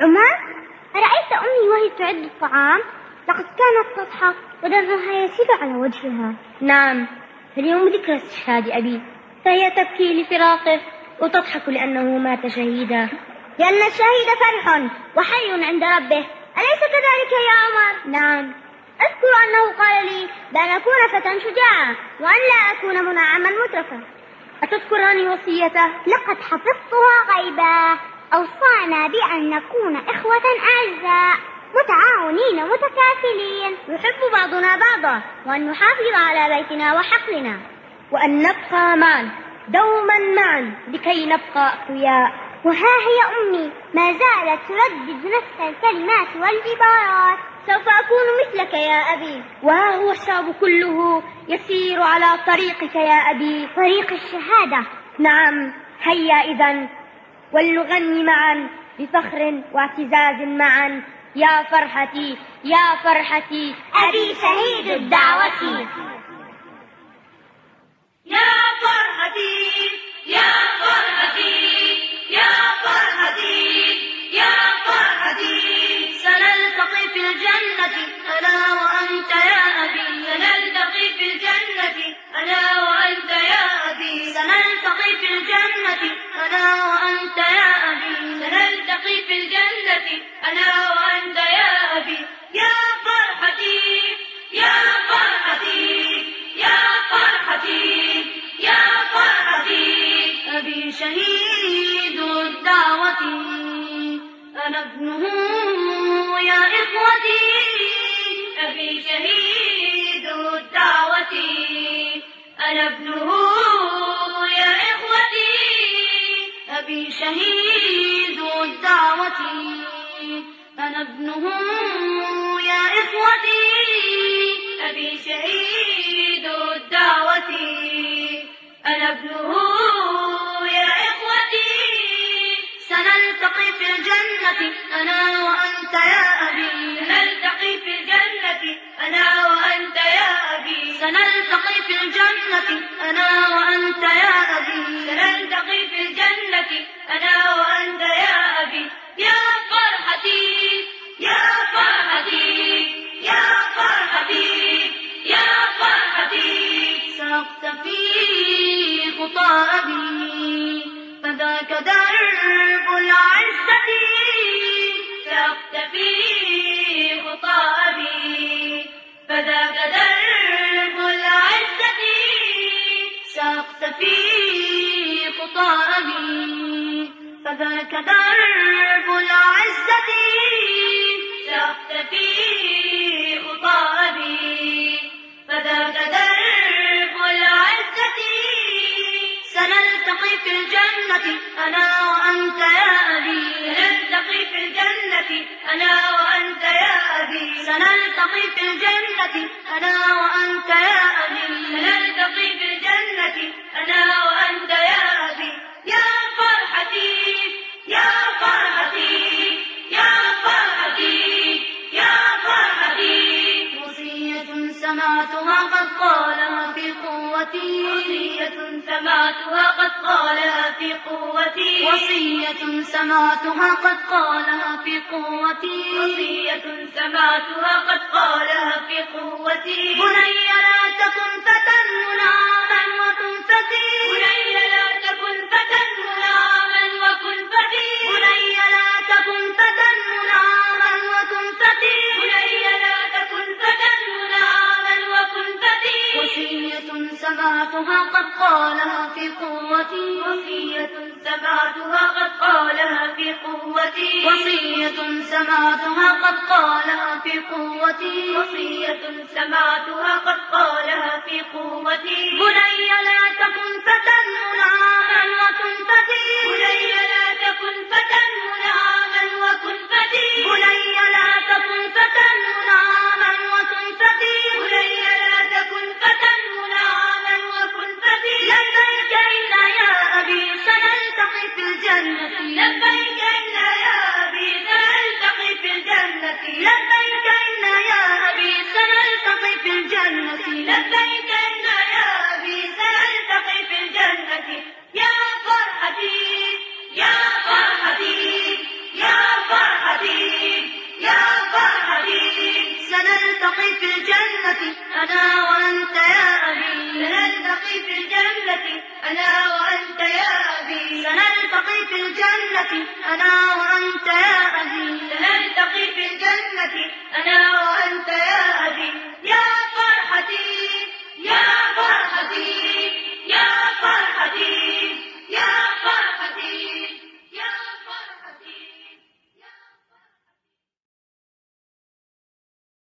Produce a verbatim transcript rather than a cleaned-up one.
عمر، أرأيت أمي وهي تعد الطعام؟ لقد كانت تضحك ودمعها يسيل على وجهها. نعم، اليوم ذكرى استشهاد أبي، فهي تبكي لفراقه وتضحك لأنه مات شهيدا. لأن الشهيد فرح وحي عند ربه، أليس كذلك يا عمر؟ نعم. أذكر أنه قال لي بأن أكون فتى شجاعا وأن لا أكون منعما مترفا. أتذكرني وصيته؟ لقد حفظتها غيبا. أوصانا بأن نكون إخوة أعزاء متعاونين متكافلين، يحب بعضنا بعضا، وأن نحافظ على بيتنا وحقلنا، وأن نبقى معا دوما معا لكي نبقى أقوياء. وها هي أمي ما زالت تردد نفس الكلمات والعبارات. سوف أكون مثلك يا أبي. وها هو الشعب كله يسير على طريقك يا أبي، طريق الشهادة. نعم، هيا إذن ولنغني معا بفخر واعتزاز معا. يا فرحتي يا فرحتي أبي شهيد الدعوة. يا فرحتي يا فرحتي يا فرحتي يا فرحتي، سنلتقي في الجنة أنا وأنت يا أبي، سنلتقي في الجنة أنا وأنت يا أبي، سنلتقي في الجنة أنا وأنت يا أبي، سنلتقي في الجنة أنا وأنت يا أبي. يا فرحتي يا فرحتي يا فرحتي يا فرحتي، أبي شهيد الدعوة أنا ابنه يا إخوتي، أبي شهيد الدعوة أنا ابنه يا إخوتي، أبي شهيد الدعوة أنا ابنه يا إخوتي، أبي شهيد الدعوة أنا ابنه يا إخوتي، سنلتقي في الجنة أنا وأنت يا أبي، سنلتقي في الجنة أنا وأنت يا أبي، سنلتقي في الجنة أنا وأنت يا أبي، سنلتقي في الجنة أنا وأنت يا أبي. يا فرحتي يا فرحتي يا فرحتي يا فرحتي، سأقتفي خطى أبي فذاك درب العزة، سأقتفي خطى أبي فذاك درب العزة، سأقتفي خطى أبي فذاك درب العزة، سأقتفي خطى أبي فذاك درب العزة، سنلتقي في الجنة أنا وأنت يا أبي، سنلتقي في الجنة أنا وأنت يا أبي، سنلتقي في الجنة أنا وأنت يا أبي، سنلتقي في الجنة أنا وأنت يا أبي. يا فرحتي يا فرحتي يا فرحتي يا فرحتي، وصية سمعتها قد قالها في قوتي، وصية سمعتها قد قالها في قوتي، وصية سمعتها قد قالها في قوتي، وصية سمعتها قد قالها في قوتي. بني لا تكن فتى منعما وكن فتي، بني لا تكن فتى منعما وكن فتي، بني لا تكن فتى منعما وكن فتي، بني لا تكن فتى منعما وكن فتي. وصية سمعتها قد قالها في قوتي، وصية سمعتها قد قالها في قوتي، وصية سمعتها قد قالها في قوتي، وصية سمعتها قد قالها في قوتي. بني لا تكن فتى منعما وكن فتي، بني لا تكن فتى منعما وكن فتي، بني لا تكن فتى منعما وكن فتي، بني لا تكن فتى منعما وكن فتي. لبيك إن يا أبي سنلتقي في الجنة، لبيك إن يا أبي سنلتقي في الجنة، لبيك إن يا أبي سنلتقي في الجنة، لبيك إن يا أبي سنلتقي في الجنة. يا فرحتي يا فرحتي يا فرحتي سنلتقي في الجنة أنا وأنت يا أبي سنلتقي في الجنة أنا وأنت يا أبي سنلتقي في الجنة أنا